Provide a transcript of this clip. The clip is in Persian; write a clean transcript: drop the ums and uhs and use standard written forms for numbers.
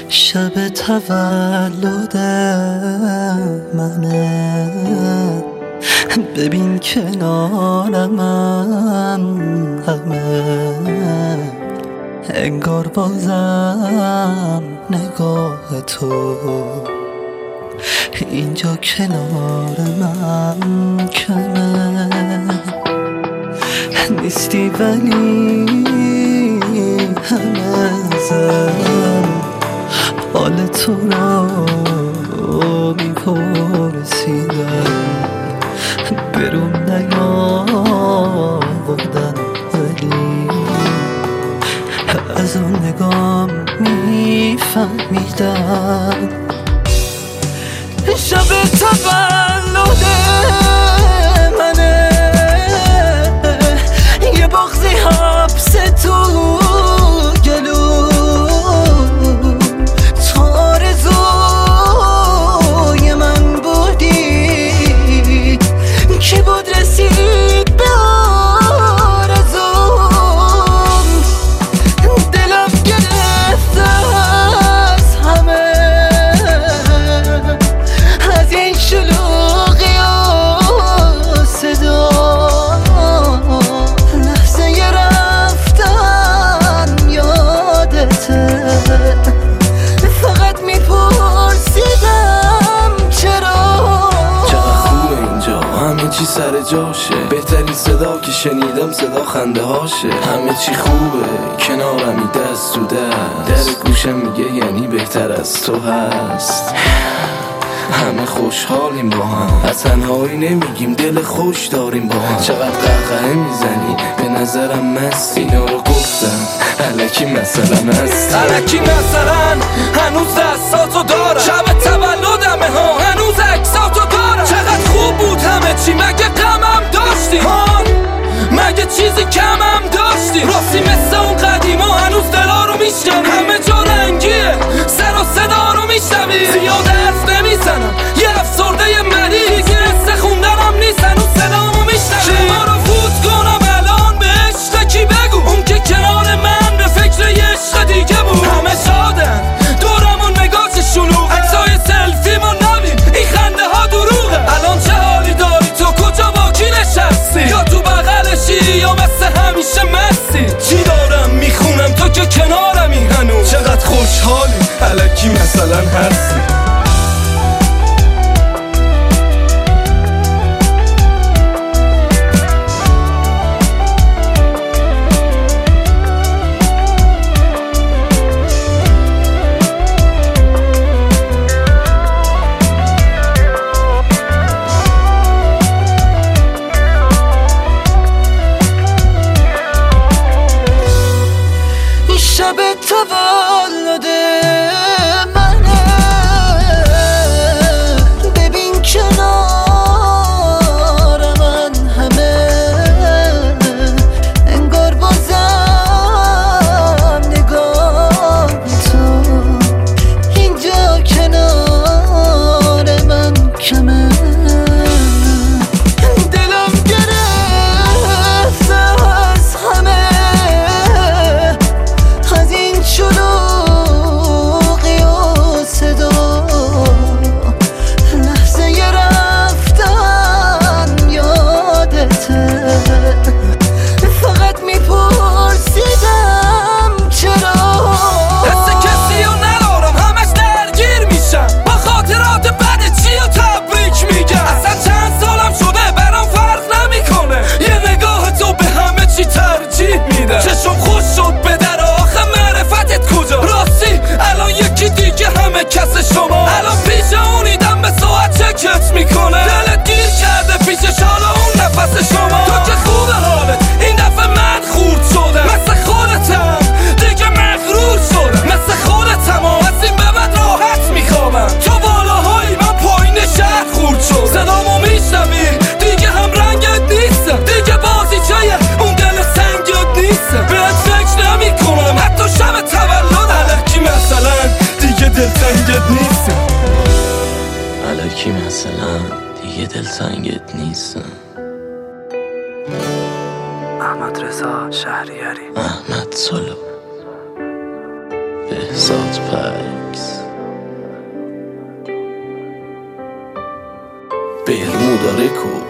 شب تولد منه، ببین کنارم همه، انگار بازم نگاه تو اینجا کنار من کمه. نیستی ولی همه زن حال تو رو میپرسیدم، برون نیاوردن ولی از اون نگام میفهمیدم. شب تولد منه، یه بغضی حبس تو گلو، تو آرزوی من بودی، کی بود رسید به آرزوم، دلم گرفته از همه، از این شلوغی و صدا، لحظه رفتن یادته، فقط میپرسیدم چرا. چقدر خوبه اینجا، همه چی سر جاشه، بهترین صدا که شنیدم صدا خنده هاشه. همه چی خوبه کنارمی دست تو دست، در گوشم میگه یعنی بهتر از تو هست. همه خوشحالیم با هم، از تنهایی نمیگیم دل خوش داریم با هم. چقدر قهقه میزنی به نظرم مستی، اینا رو گفتم الکی مثلا هستی، الکی مثلا هنوز دستاتو دارم، شب تولدمه ها هنوز عکساتو دارم. چقدر خوب بود همه چی، مگه غمم داشتی ها؟ مگه چیزی کمم داشتی؟ راستی مثل اون قدیما هنوز دلا رو میشکنی، همه جا رنگیه سر و صدا رو میشنوی. زیاد حرف نمیزنم یه افسرده مریض، گرسته خوندنم نیست هنوز صدامو میشنوی. ما رو فوت کنم الان به عشق کی بگو، اون که کنار من به فکر یه عشق دیگه بود. همه شادن دورمون نگاه چه شلوغه، عکسای سلفیمون نبین این خنده ها دروغه. الان چه حالی داری تو، کجا با کی نشستی؟ یا تو بغلشی یا مثل همیشه مستی؟ چی دارم میخونم تو که کنارمی هنوز، چقدر خوشحالی الکی مثلا هستی. شب تولد منه، ببین کنار من همه، انگار بازم نگاه تو اینجا کنار من کمه. دلم گرفته از همه، از این شلوغی و صدا، لحظه رفتن یادته، فقط میپرسیدم چرا. حس کسی رو ندارم همش درگیر میشم، با خاطرات بد چی و تبریک میگم. اصلا چند سالم شده برام فرق نمیکنه، یه نگاه تو به همه چی ترجیح میده. چشم خوش شد به در آخه معرفتت کجا؟ راستی الان یکی دیگه همه کس شما، الان پیش اونیدم به ساعت چکت میکنه. دلت گیر کرده پیشش حالا اون نفس شما. تو که خوبه حالت این دفعه من خورد شدم، مثل خودتم دیگه مغرور شدم، مثل خودتم از این به بعد راحت میخوابم. تو بالاهایی من پایین شهر خورد شد، صدامو میشنوی دیگه هم رنگت نیستم، دیگه بازیچه اون دل سنگت نیستم. بهت فکر نمیکنم حتی شب تولد، الکی مثلا دیگه دلتنگت نیستم، الکی مثلا دیگه دلتنگت نیستم. احمد رضا شهریاری، احمد سلو. بهزاد پکس. برمودا رکورد.